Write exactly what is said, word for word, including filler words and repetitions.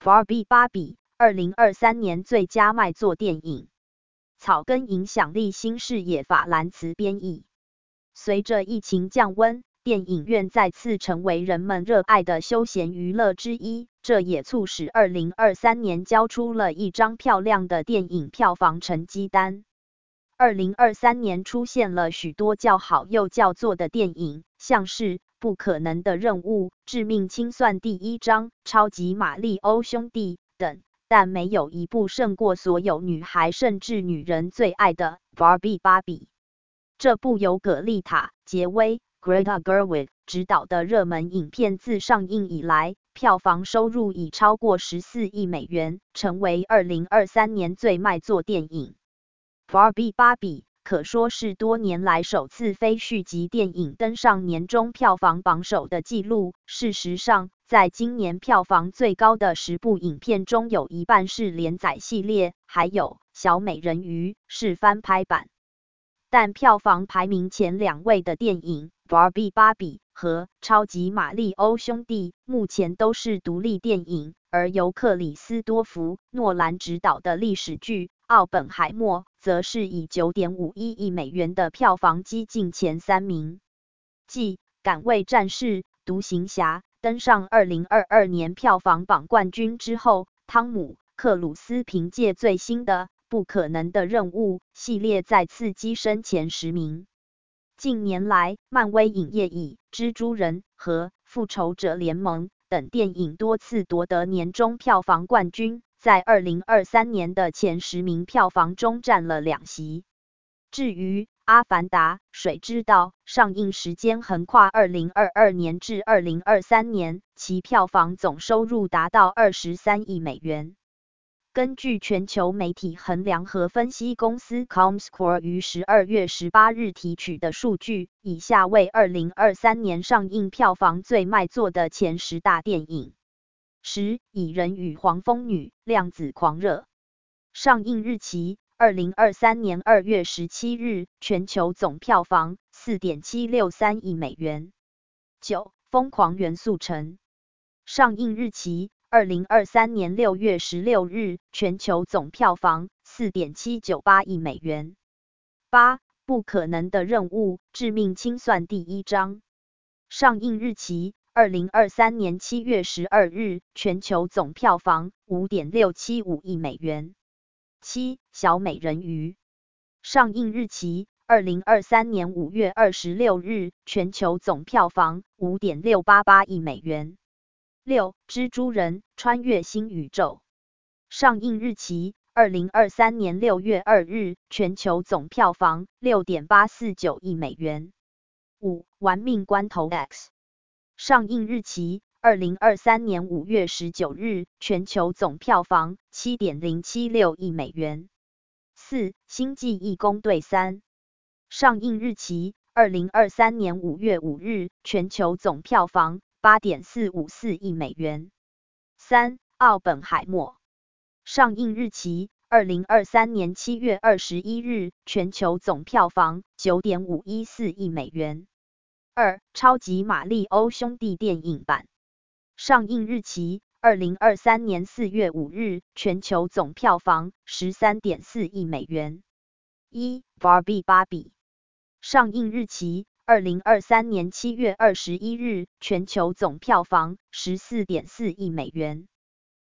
Barbie 芭比，二零二三年最佳卖座电影。草根影响力新视野法兰茨编译。随着疫情降温，电影院再次成为人们热爱的休闲娱乐之一，这也促使二零二三年交出了一张漂亮的电影票房成绩单。二零二三年出现了许多较好又叫座的电影，像是《不可能的任务》、《致命清算第一章》、《超级马里欧兄弟》等，但没有一部胜过所有女孩甚至女人最爱的《Barbie 芭比》。这部由葛丽塔·杰威 （Greta Gerwig） 执导的热门影片自上映以来，票房收入已超过十四亿美元，成为二零二三年最卖座电影。Barbie 芭比可说是多年来首次非续集电影登上年终票房榜首的纪录。事实上，在今年票房最高的十部影片中，有一半是连载系列，还有《小美人鱼》是翻拍版。但票房排名前两位的电影《Barbie 芭比》和《超级马里欧兄弟》目前都是独立电影，而由克里斯多夫·诺兰执导的历史剧《奥本海默》则是以 九点五一亿美元的票房击进前三名。继《敢为战士》、《独行侠》登上二零二二年票房榜冠军之后，汤姆·克鲁斯凭借最新的《不可能的任务》系列再次跻身前十名。近年来，漫威影业以《蜘蛛人》和《复仇者联盟》等电影多次夺得年终票房冠军，在二零二三年的前十名票房中占了两席。至于《阿凡达：水之道》上映时间横跨二零二二年至二零二三年，其票房总收入达到二十三亿美元。根据全球媒体衡量和分析公司 Comscore 于十二月十八日提取的数据，以下为二零二三年上映票房最卖座的前十大电影。十、蚁人与黄蜂女：量子狂热。上映日期：二零二三年二月十七日，全球总票房 四点七六三亿美元。九、疯狂元素城。上映日期：二零二三年六月十六日，全球总票房 四点七九八亿美元。八、不可能的任务：致命清算第一章。上映日期：二零二三年七月十二日，全球总票房 五点六七五亿美元。七、小美人鱼。上映日期：二零二三年五月二十六日，全球总票房 五点六八八亿美元。六、蜘蛛人：穿越新宇宙。上映日期：二零二三年六月二日，全球总票房 六点八四九亿美元。五、玩命关头 X。上映日期：二零二三年五月十九日，全球总票房 七点零七六亿美元。四、星际义工队三。上映日期：二零二三年五月五日，全球总票房八点四五四亿美元。三、奥本海默。上映日期：二零二三年七月二十一日，全球总票房 九点五一四亿美元。二、超级马里欧兄弟电影版。上映日期：二零二三年四月五日，全球总票房 十三点四亿美元。一、Barbie 芭比。上映日期：二零二三年七月二十一日，全球总票房 十四点四亿美元。